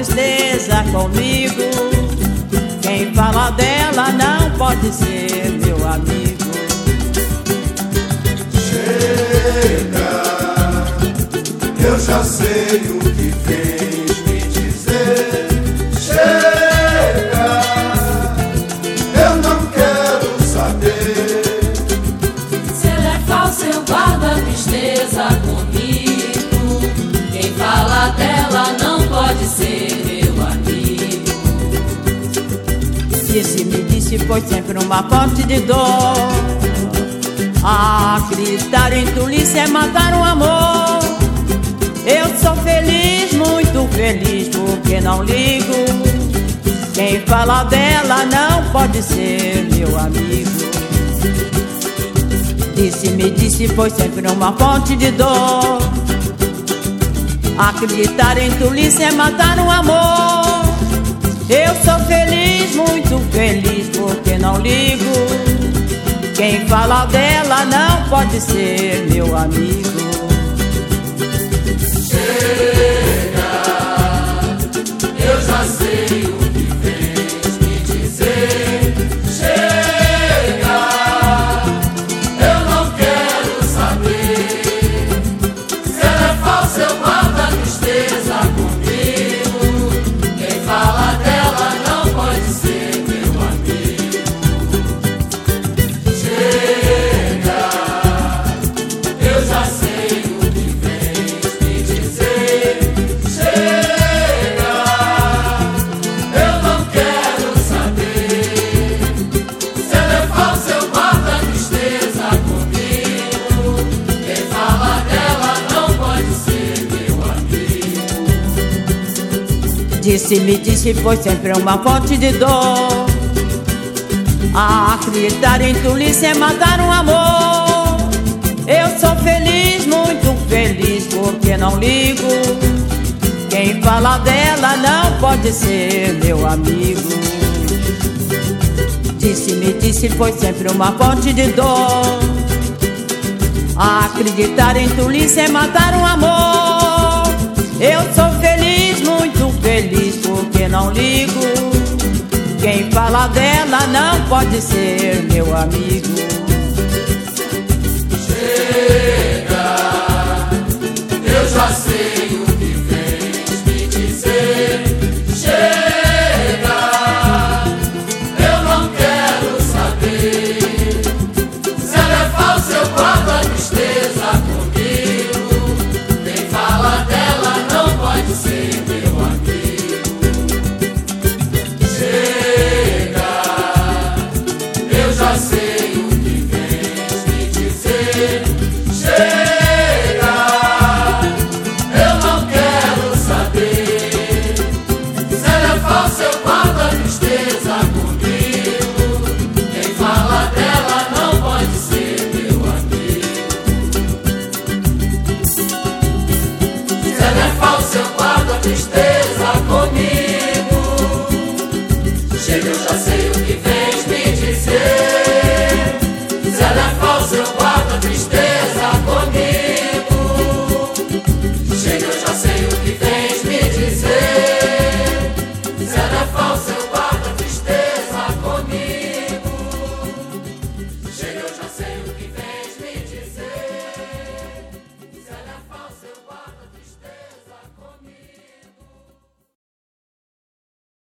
tristeza comigo. Quem fala dela não pode ser meu amigo. Chega, eu já sei o que vens me dizer. Chega, eu não quero saber. Se ela é falsa, eu guardo a tristeza comigo. Quem fala dela não pode ser meu amigo. Me disse, foi sempre uma fonte de dor. Acreditar em tolice é matar um amor. Eu sou feliz, muito feliz, porque não ligo. Quem fala dela não pode ser meu amigo. Me disse, foi sempre uma fonte de dor. Acreditar em tolice é matar um amor. Eu sou feliz, muito feliz, porque não ligo. Quem fala dela não pode ser meu amigo. Chega, eu já sei o que vens me dizer. Chega, eu não quero saber. Se ela é falsa, eu guardo a tristeza comigo. Quem fala dela não pode ser meu amigo. Chega, eu já sei o que vens me dizer. Chega, eu não quero saber. Se ela é falsa, eu guardo a tristeza comigo. Quem fala dela não pode ser meu amigo. Me disse, foi sempre uma fonte de dor. Acreditar em tolice é matar um amor. Eu sou feliz, muito feliz, porque não ligo. Quem fala dela não pode ser meu amigo. Me disse, foi sempre uma fonte de dor. Acreditar em tolice é matar um amor. Eu sou feliz, muito feliz, porque não ligo. Quem fala dela não pode ser meu amigo. Chega, eu já sei o que vens me dizer. Chega, eu não quero saber. Se ela é falsa, eu guardo a tristeza comigo. Quem fala dela não pode ser meu amigo. Chega, eu já sei o que vens me dizer. Chega, eu não quero saber. Se ela é falsa, eu guardo a tristeza comigo. Quem fala dela não pode ser meu amigo. Se ela é falsa, eu guardo a tristeza comigo. Chega, eu já sei o que vens me dizer. Se ela é falsa, eu guardo a tristeza comigo. Chega, eu já sei o que vens me dizer. Se ela é falsa, eu guardo a tristeza comigo. Chega, eu já sei.